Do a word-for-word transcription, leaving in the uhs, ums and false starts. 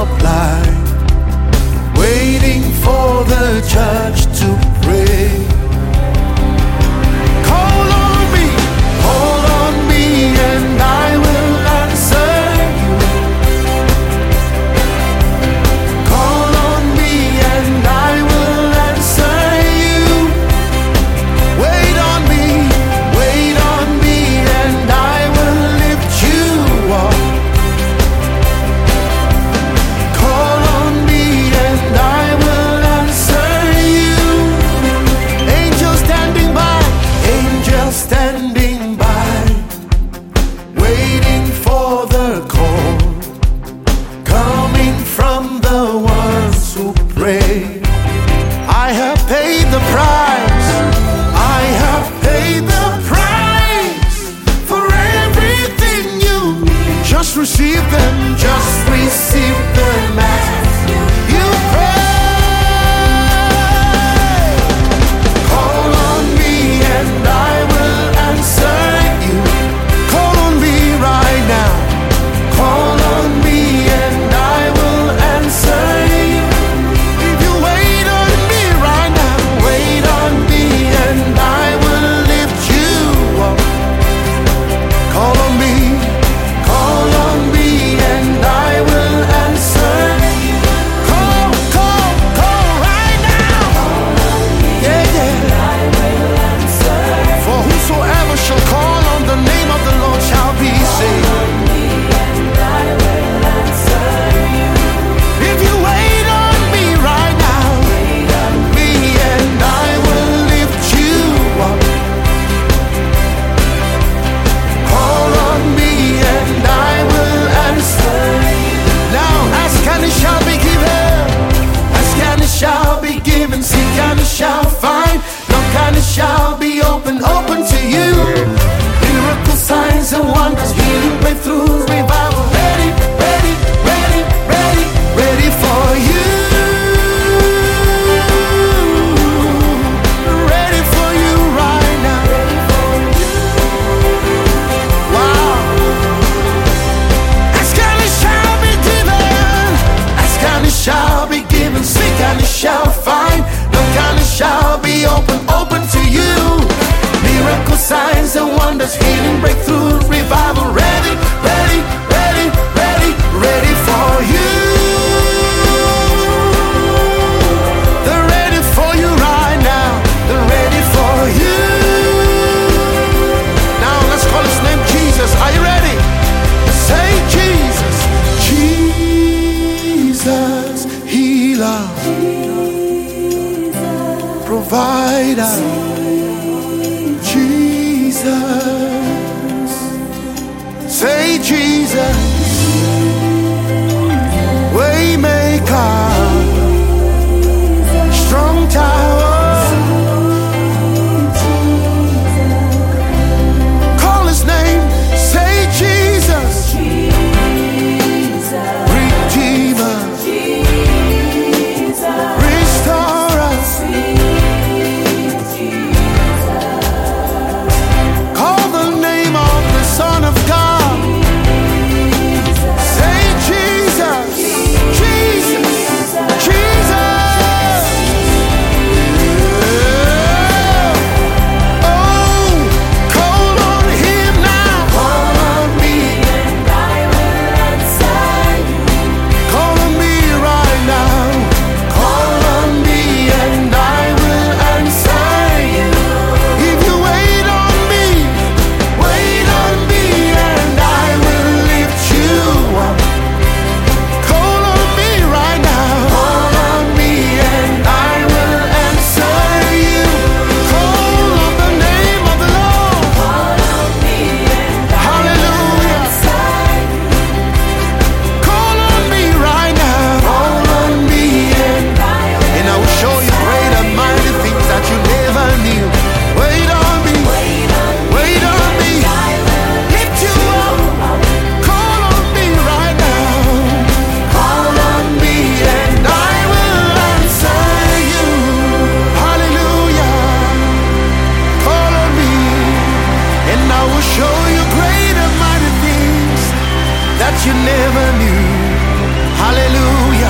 supply, waiting for the church to pray. Call on me, call on me, and I will answer you. Call on me and I will answer you. Wait on me, wait on me, and I will lift you up. Call on me and I will answer you. Angels standing by, angels standing by, waiting for the call, coming from the ones who pray. I have paid the price, I have paid the price for everything you need. Just receive them, just receive them as you pray. Call on me and I will answer you. Call on me right now. Call on me and I will answer you. If you wait on me right now, wait on me and I will lift you up. Call on me, call on me and I will answer you. Call, call, call right now. Yeah, yeah. For whosoever shall call on the name of the Lord shall be saved. If you wait on me right now, me and I will lift you up. Call on me and I will answer you. Now ask and it shall be given, ask and it shall be given, seek and it shall find, knock and it shall be open, open to you. Miracle signs and wonders, healing, breakthroughs, revival, ready, ready, ready, ready, ready for you. Ready for you right now. Wow. Ask and it shall be given, ask and it shall be given, seek and it shall find, knock and it shall be open, open to you. Miracle signs and wonders, healing, breakthrough, revival, ready, ready, ready, ready, ready for you. They're ready for you right now. They're ready for you. Now let's call his name Jesus. Are you ready? Say Jesus. Jesus, healer, provider. Jesus, say Jesus, waymaker, strong tower. Call his name, say Jesus, Redeemer, Restorer. Call the name of the Son of God. Say Jesus, Jesus, Jesus. Oh, call on him now. Call on me and I will answer you. Call on me right now. Call on me and I will answer you. If you wait on me, wait on me and I will lift you up. Call on me right now. Call on me and I will answer you. Call on the name of the Lord. Hallelujah. Call on me right now. Call on me and and I will show you great and mighty things that you never knew. Wait on me. Wait on me. Lift you up. Call on me right now. Call on me and I will answer you. Hallelujah. Call on me and I will show you great and mighty things that you never knew. Hallelujah.